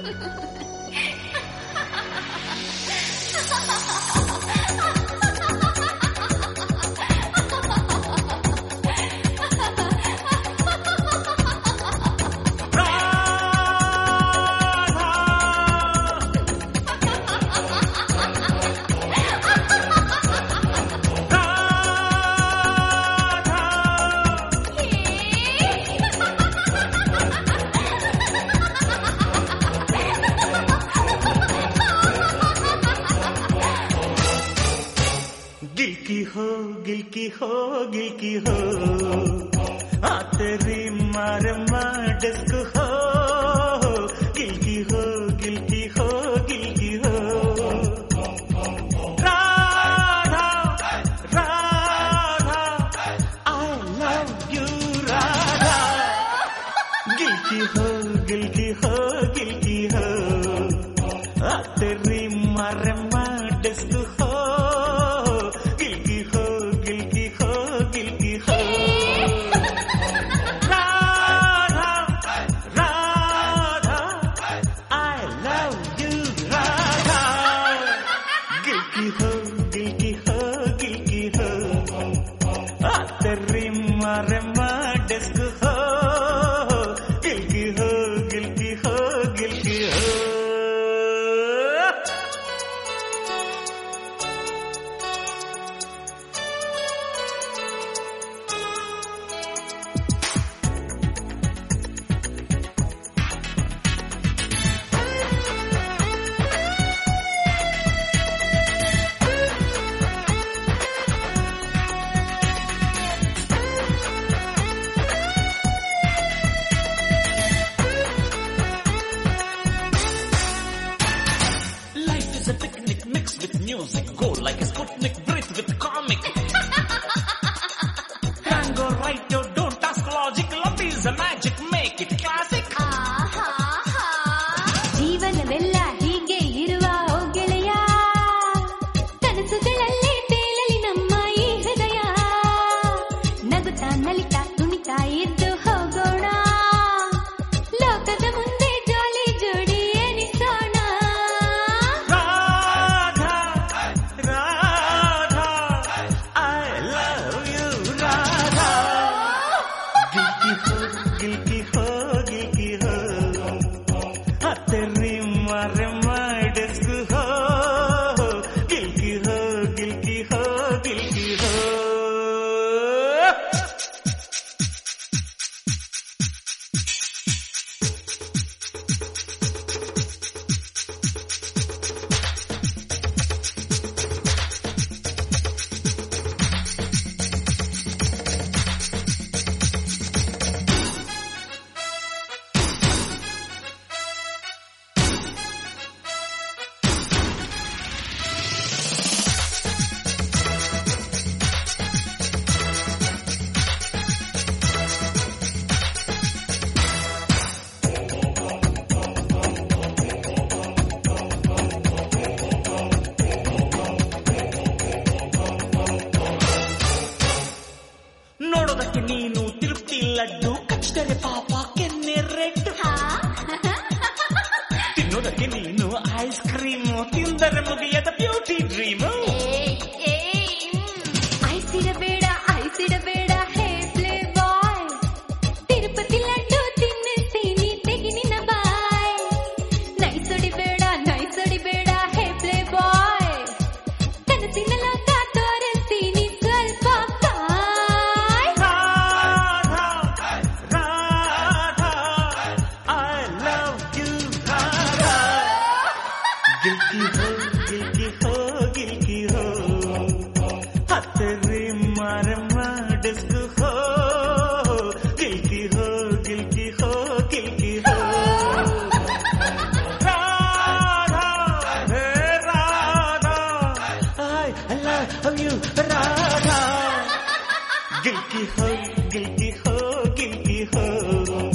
गिलकी हो आ तेरी मार डिस्क हो गिलकी हो Radha Radha I love you Radha गिलकी हो आ तेरी मार डिस्क हो Music, go like a Sputnik, breathe with comic. Tango, right, you don't ask logic. Love is a magic, make it classic. ಜೀವನವೆಲ್ಲ ಹೀಗೆ ಇರುವ ಗೆಳೆಯ ಕನಸುಗಳಲ್ಲಿ ತೇಲಲಿ ನಮ್ಮ ಈ ಹೃದಯ ನಗುತ್ತಾ ನಲಿತಾ ತುಣಿತಾ ಇದ್ದು ಹೋಗೋಣ ಲೋಕದ ಮುಂದೆ ಜಾಲಿ ಜೋಡಿ ಎನಿಸೋಣ गिलकी हो तेरी मारे डिस्क हो गिलकी हो ನೋಡೋದಕ್ಕೆ ನೀನು ತಿರುಪ್ತಿ ಲಡ್ಡು ಕಚ್ಚಿದರೆ ಪಾಪ ಕೆನ್ನೆ ರೆಡ್ ತಿನ್ನೋದಕ್ಕೆ ನೀನು ಐಸ್ ಕ್ರೀಮ್ ತಿಂದರೆ ಮುಗಿಯದ ಬ್ಯೂಟಿ ಡ್ರೀಮ್ ಐಸಿಡಬೇಡ hey playboy Tirupati laddu ತಿನ್ನಿಸ್ತೀನಿ ತೆಗಿ ನಿನ್ನ ಬಾಯ್ ನೈಸೊಡಿಬೇಡ ಹೇ ಪ್ಲೇ ಬಾಯ್ ಕನಸಿನ ಲೋಕ ತೋರಿಸ್ತೀನಿ ಸ್ವಲ್ಪ गिलकी हो तेरी मार डिस्क हो गिलकी हो Radha Radha I love you Radha गिलकी हो